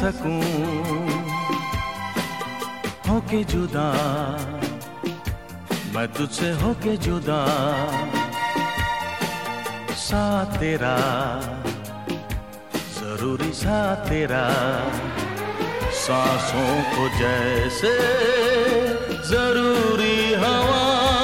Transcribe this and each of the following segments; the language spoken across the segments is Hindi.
सकूं होके जुदा, मैं तुझसे होके जुदा। साथ तेरा जरूरी, साथ तेरा सांसों को जैसे जरूरी हवा।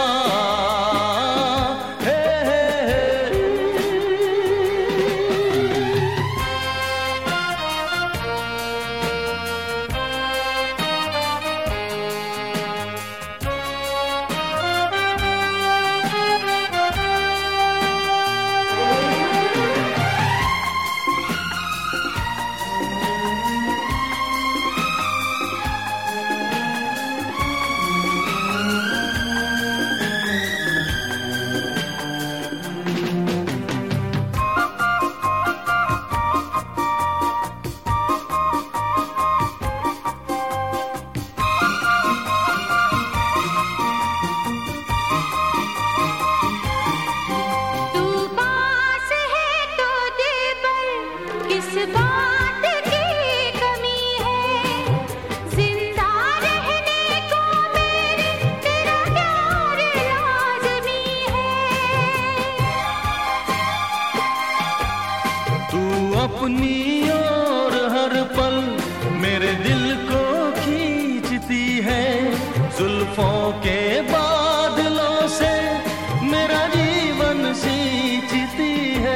अपनी और हर पल मेरे दिल को खींचती है, जुल्फों के बादलों से मेरा जीवन सींचती है।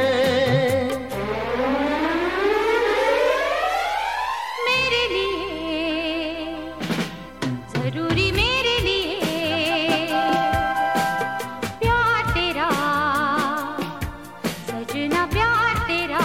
मेरे लिए जरूरी, मेरे लिए प्यार तेरा सजना, प्यार तेरा।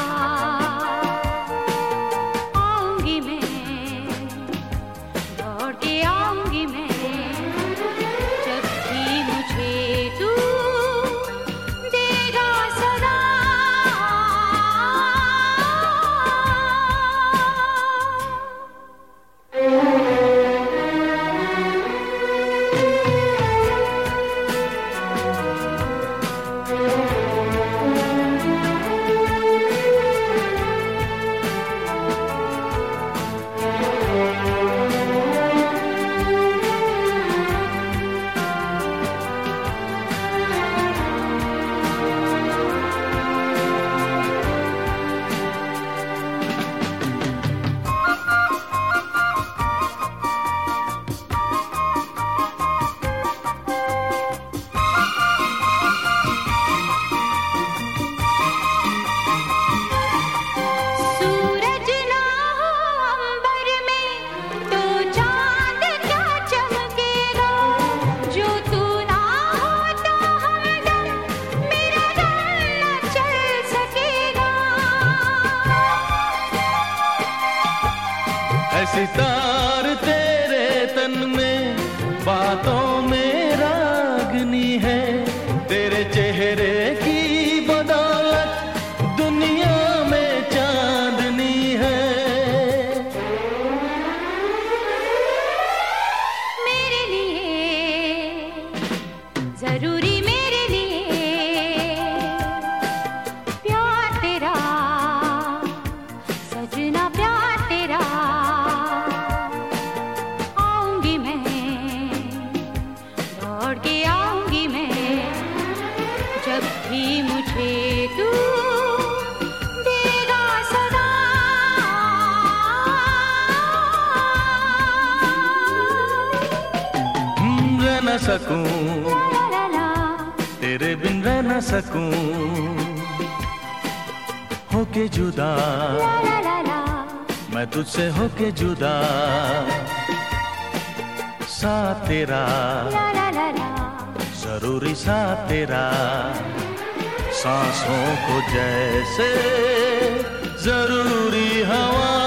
सितार तेरे तन में, बातों में रागनी है, तेरे चेहरे की बदौलत दुनिया में चांदनी है। मेरे लिए जरूरी, मेरे लिए प्यार तेरा सजना, प्यार तेरा। आऊंगी मैं जब भी मुझे तू देगा सदा। रह न सकूं तेरे बिन, रह न सकूं होके जुदा, मैं तुझसे होके जुदा। साथ तेरा जरूरी, साथ तेरा सांसों को जैसे जरूरी हवा।